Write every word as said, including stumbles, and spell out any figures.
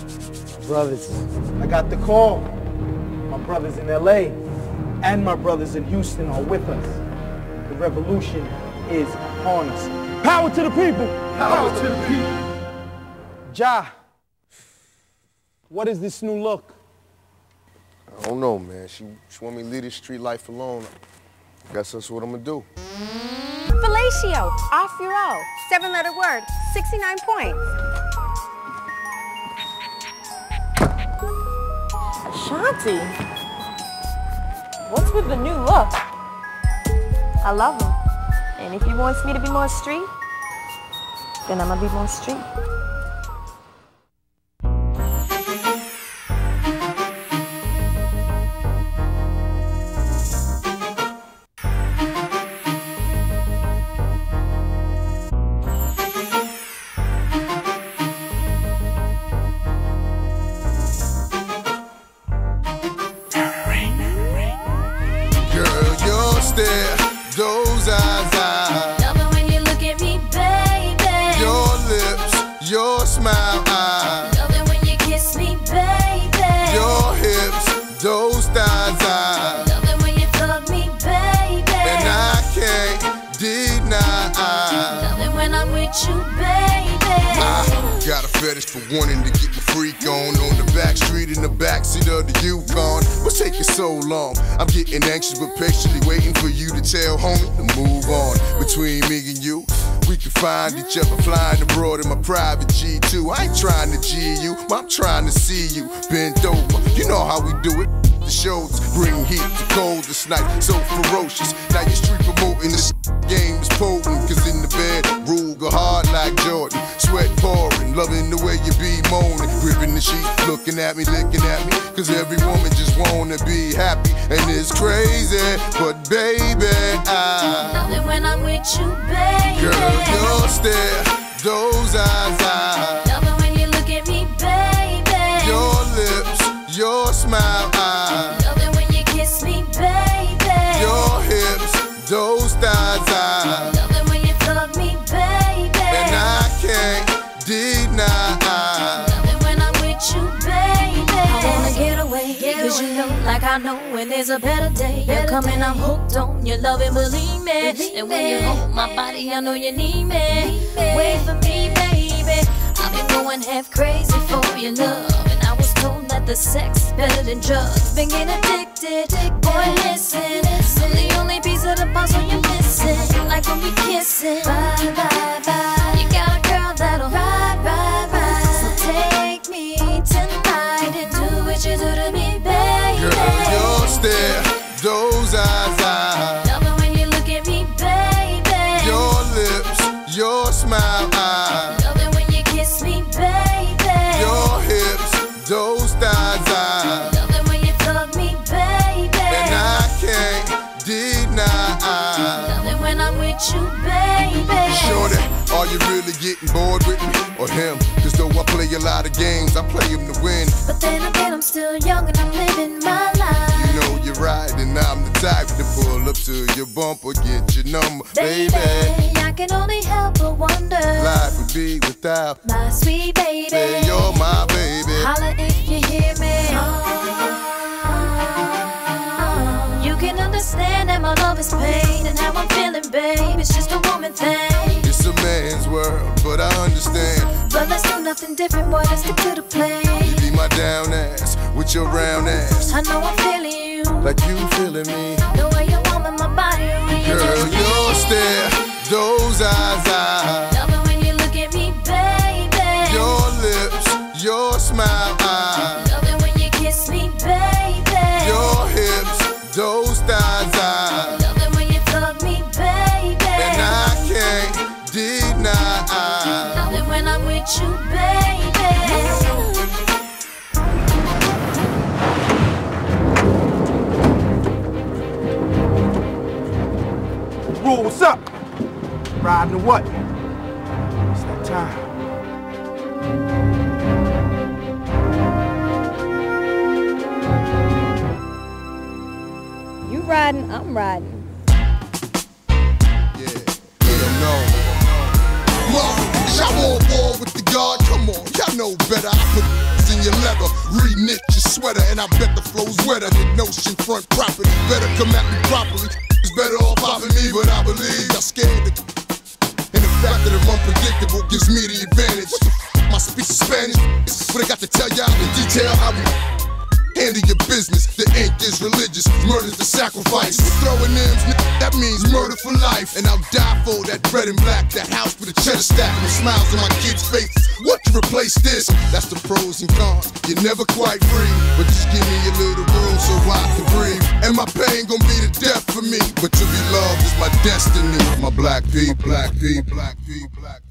Brothers, I got the call. My brothers in L A and my brothers in Houston are with us. The revolution is upon us. Power to the people! Power to the people! Ja, what is this new look? I don't know, man. She, she want me to leave this street life alone. I guess that's what I'm gonna do. Fellatio, off your roll. Seven-letter word, sixty-nine points. Shanti, what's with the new look? I love him. And if he wants me to be more street, then I'm gonna be more street. Those eyes, I love it when you look at me, baby. Your lips, your smile, I love it when you kiss me, baby. Your hips, those thighs, I love it when you fuck me, baby. And I can't deny, I love it when I'm with you, baby. I got a fetish for wanting to get my freak on on the back street in the backseat of the Yukon. What's taking so long? I'm getting anxious but patiently waiting for you to tell homie to move on. Between me and you, we can find each other flying abroad in my private G two. I ain't trying to G you, I'm trying to see you bent over. You know how we do it. The shoulders bring heat to cold this night, so ferocious. Now your street promoting this game is potent, cause in the bed, rule go hard like Jordan. Sweat pouring, loving the way you be moaning, gripping the sheet, looking at me, licking at me, cause every woman just wanna be happy, and it's crazy, but baby, I love it when I'm with you, baby. Girl, your stare, those eyes, I love it when you look at me, baby. Your lips, your smile, I love it when you kiss me, baby. Your hips, those thighs, I love it when you fuck me, baby. And I can't deny, I love it when I'm with you, baby. I wanna get away, get cause away. You know, like I know when there's a better day. Better You're coming, day. I'm hooked on your love and believe me. Believe and when me. You hold my body, I know you need me. Need me. Wait for me, baby. I've been going half crazy for your love, and I was told that the sex is better than drugs. Been getting addicted, boy, listen. I'm the only piece of the puzzle you're missing. Like when we kissing, bye, bye, bye. You got a girl that'll ride, ride, ride. So take me tonight and do what you do to me, baby. Girl, your stare, those eyes, I love it when you look at me, baby. Your lips, your smile, I love it when you kiss me, baby. Your hips, those thighs, I love it when you fuck me, baby. And I can't deny, I love it when I'm with you, baby. Shorty, are you really getting bored with me or him? Cause though I play a lot of games, I play them to win. But then again, I'm still young and I'm living my life. You know you're right, and I'm the type to pull up to your bumper, get your number, baby. Baby, I can only help but wonder. Life would be without my sweet baby. Say you're my baby. Holla if you hear me. Oh, you can understand that my love is pain and how I'm feeling, babe. It's just a woman thing. It's a man's world, but I understand. But let's do nothing different, boy. Let's stick to the plan. You be my down ass with your round ass. I know I'm feeling you like you feeling me. The way you warm in my body, girl, your stare, those eyes, I love it when you look at me, baby. Your lips, your smile, I love it when you kiss me, baby. Your hips, those thighs, I love it when you fuck me, baby. And I can't deny, I love it when I'm with you, baby. Rule, what's up? Riding or what? It's that time. You riding, I'm riding. Yeah, yeah, no. Look, y'all on board with the guard, come on, y'all know better. I put seams in your leather. Re-knit your sweater, and I bet the flow's wetter than Notion front property. Better come at me properly. It's better off popping me, but I believe y'all scared to. And the fact that I'm unpredictable gives me the advantage. What the f***, my speech is Spanish, but I got to tell y'all in detail how we handle your business. The ink is religious, murder's the sacrifice. Throwing M's, that means murder for life. And I'll die for that red and black, that house with a cheddar stack, and the smiles on my kids' faces. What to replace this? That's the pros and cons. You're never quite free, but just give me a little room so I can breathe. And my pain gon' be the death for me, but to be loved is my destiny. My black people, black people, black people, black people.